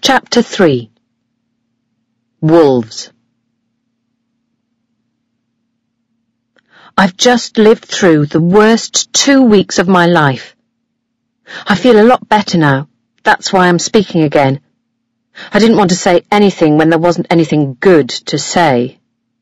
Chapter 3. Wolves. I've just lived through the worst 2 weeks of my life. I feel a lot better now. That's why I'm speaking again. I didn't want to say anything when there wasn't anything good to say.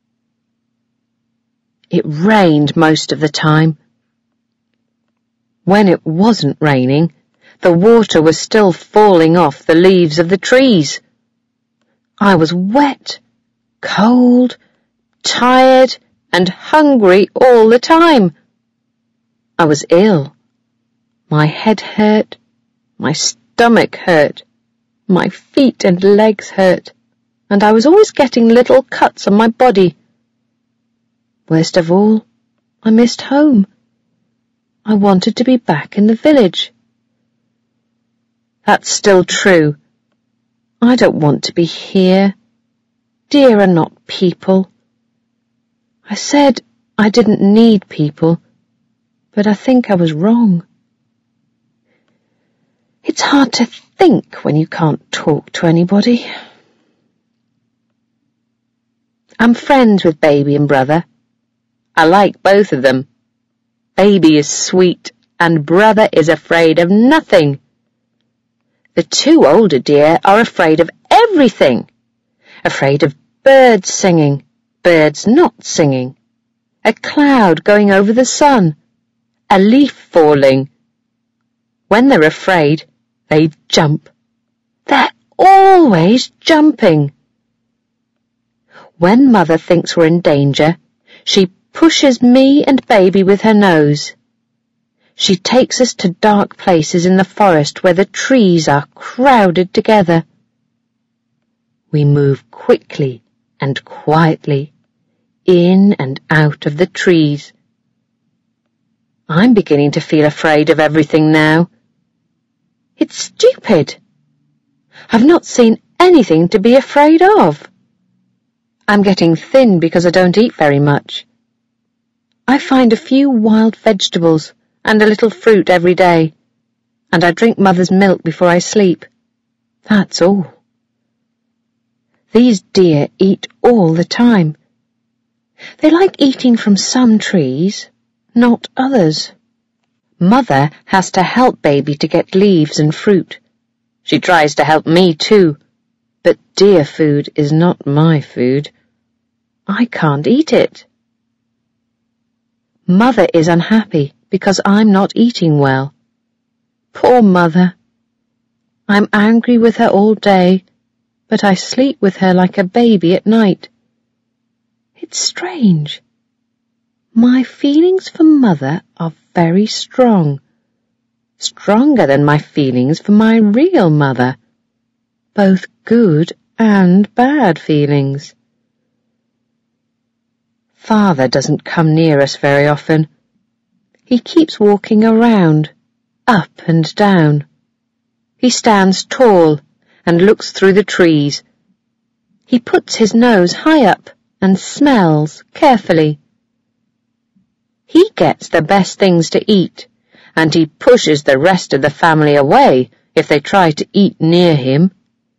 It rained most of the time. When it wasn't raining, the water was still falling off the leaves of the trees. I was wet, cold, tired, and hungry all the time. I was ill. My head hurt, my stomach hurt, my feet and legs hurt, and I was always getting little cuts on my body. Worst of all, I missed home. I wanted to be back in the village. That's still true. I don't want to be here. Deer are not people. I said I didn't need people, but I think I was wrong. It's hard to think when you can't talk to anybody. I'm friends with Baby and Brother. I like both of them. Baby is sweet and Brother is afraid of nothing. The two older deer are afraid of everything. Afraid of birds singing, birds not singing, a cloud going over the sun, a leaf falling. When they're afraid, they jump. They're always jumping. When Mother thinks we're in danger, she pushes me and Baby with her nose. She takes us to dark places in the forest where the trees are crowded together. We move quickly and quietly, in and out of the trees. I'm beginning to feel afraid of everything now. It's stupid. I've not seen anything to be afraid of. I'm getting thin because I don't eat very much. I find a few wild vegetables and a little fruit every day, and I drink Mother's milk before I sleep. That's all. These deer eat all the time. They like eating from some trees, not others. Mother has to help Baby to get leaves and fruit. She tries to help me too, but deer food is not my food. I can't eat it. Mother is unhappy because I'm not eating well. Poor Mother. I'm angry with her all day, but I sleep with her like a baby at night. It's strange. My feelings for Mother are very strong, stronger than my feelings for my real mother, both good and bad feelings. Father doesn't come near us very often. He keeps walking around, up and down. He stands tall and looks through the trees. He puts his nose high up and smells carefully. He gets the best things to eat, and he pushes the rest of the family away if they try to eat near him.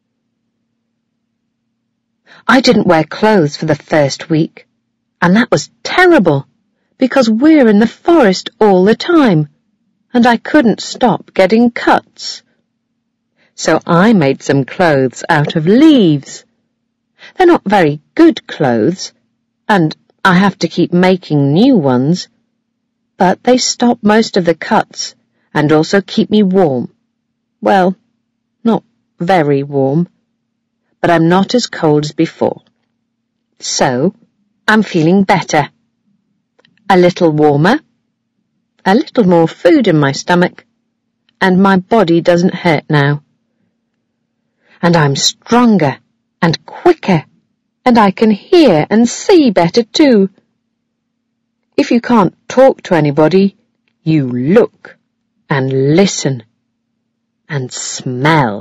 I didn't wear clothes for the first week, and that was terrible, because we're in the forest all the time, and I couldn't stop getting cuts. So I made some clothes out of leaves. They're not very good clothes, and I have to keep making new ones, but they stop most of the cuts and also keep me warm. Well, not very warm, but I'm not as cold as before. So I'm feeling better. A little warmer, a little more food in my stomach, and my body doesn't hurt now. And I'm stronger and quicker, and I can hear and see better too. If you can't talk to anybody, you look and listen and smell.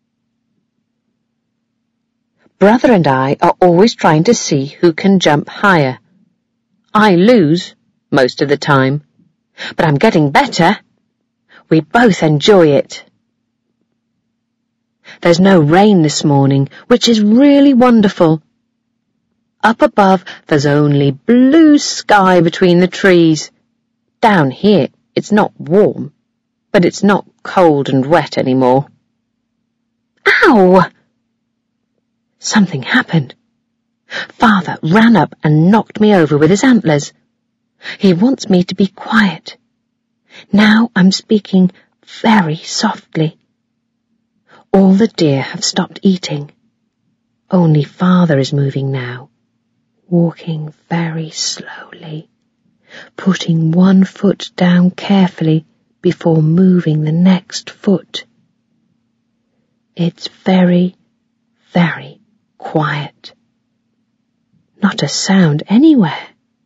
Brother and I are always trying to see who can jump higher. I lose most of the time, but I'm getting better. We both enjoy it. There's no rain this morning, which is really wonderful. Up above, there's only blue sky between the trees. Down here, it's not warm, but it's not cold and wet anymore. Ow! Something happened. Father ran up and knocked me over with his antlers. He wants me to be quiet. Now I'm speaking very softly. All the deer have stopped eating. Only Father is moving now, walking very slowly, putting one foot down carefully before moving the next foot. It's very, very quiet. Not a sound anywhere.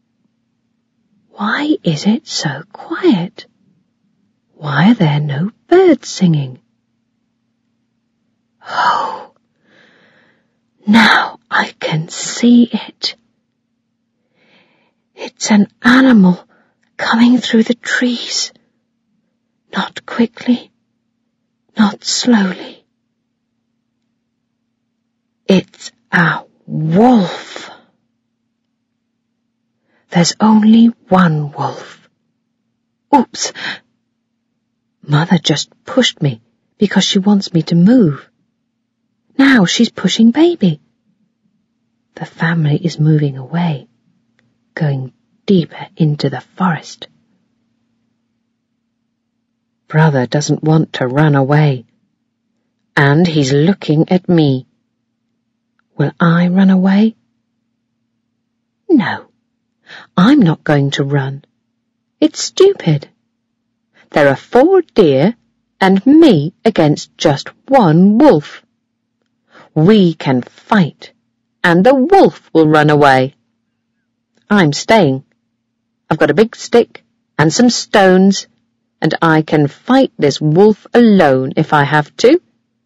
Why is it so quiet? Why are there no birds singing? Oh, now I can see it. It's an animal coming through the trees. Not quickly, not slowly. It's a wolf. There's only one wolf. Oops! Mother just pushed me because she wants me to move. Now she's pushing Baby. The family is moving away, going deeper into the forest. Brother doesn't want to run away, and he's looking at me. Will I run away? No, I'm not going to run. It's stupid. There are 4 deer and me against just one wolf. We can fight, and the wolf will run away. I'm staying. I've got a big stick and some stones, and I can fight this wolf alone if I have to.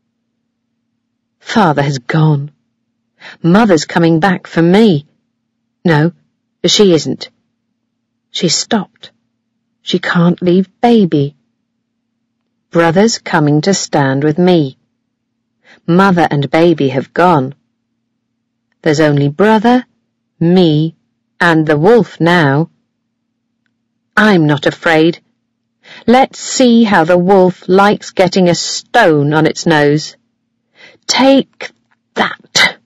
Father has gone. Mother's coming back for me. No, she isn't. She's stopped. She can't leave Baby. Brother's coming to stand with me. Mother and Baby have gone. There's only Brother, me, and the wolf now. I'm not afraid. Let's see how the wolf likes getting a stone on its nose. Take that.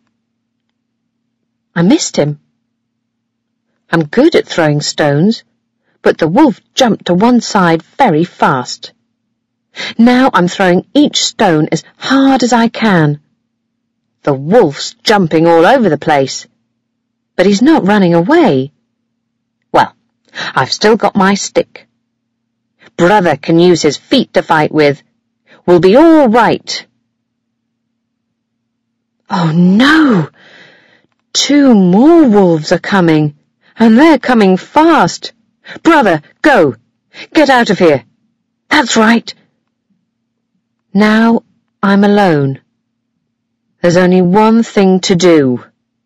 I missed him. I'm good at throwing stones, but the wolf jumped to one side very fast. Now I'm throwing each stone as hard as I can. The wolf's jumping all over the place, but he's not running away. Well, I've still got my stick. Brother can use his feet to fight with. We'll be all right. Oh no! 2 more wolves are coming, and they're coming fast. Brother, go! Get out of here! That's right! Now I'm alone. There's only one thing to do.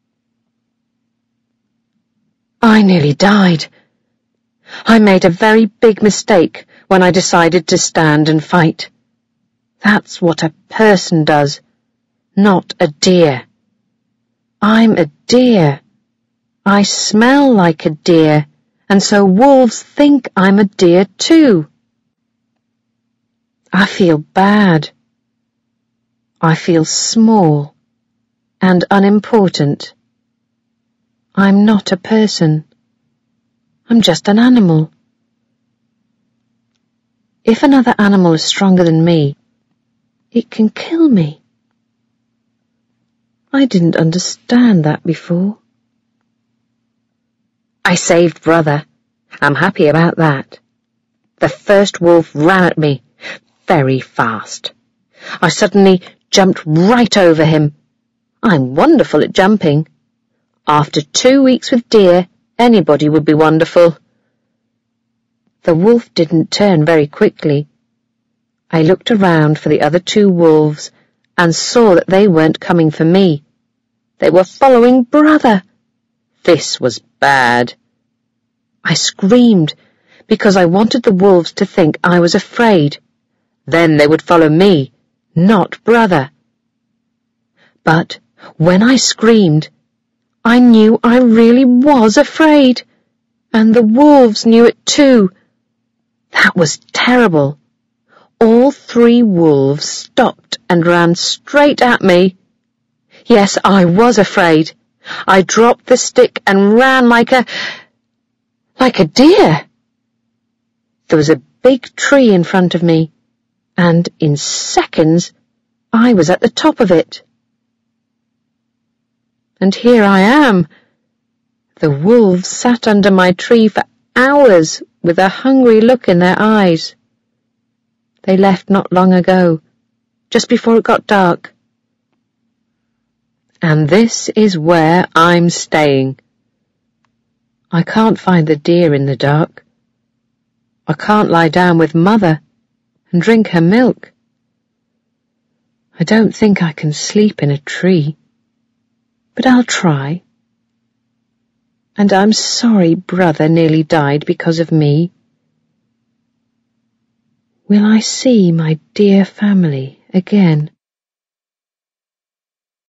I nearly died. I made a very big mistake when I decided to stand and fight. That's what a person does, not a deer. I'm a deer. I smell like a deer, and so wolves think I'm a deer too. I feel bad. I feel small and unimportant. I'm not a person. I'm just an animal. If another animal is stronger than me, it can kill me. I didn't understand that before. I saved Brother. I'm happy about that. The first wolf ran at me very fast. I suddenly jumped right over him. I'm wonderful at jumping. After 2 weeks with deer, anybody would be wonderful. The wolf didn't turn very quickly. I looked around for the other 2 wolves and saw that they weren't coming for me. They were following Brother. This was bad. I screamed because I wanted the wolves to think I was afraid. Then they would follow me, not Brother. But when I screamed, I knew I really was afraid, and the wolves knew it too. That was terrible. All 3 wolves stopped and ran straight at me. Yes, I was afraid. I dropped the stick and ran like a deer. There was a big tree in front of me, and in seconds I was at the top of it. And here I am. The wolves sat under my tree for hours with a hungry look in their eyes. They left not long ago, just before it got dark. And this is where I'm staying. I can't find the deer in the dark. I can't lie down with Mother and drink her milk. I don't think I can sleep in a tree, but I'll try. And I'm sorry Brother nearly died because of me. Will I see my dear family again?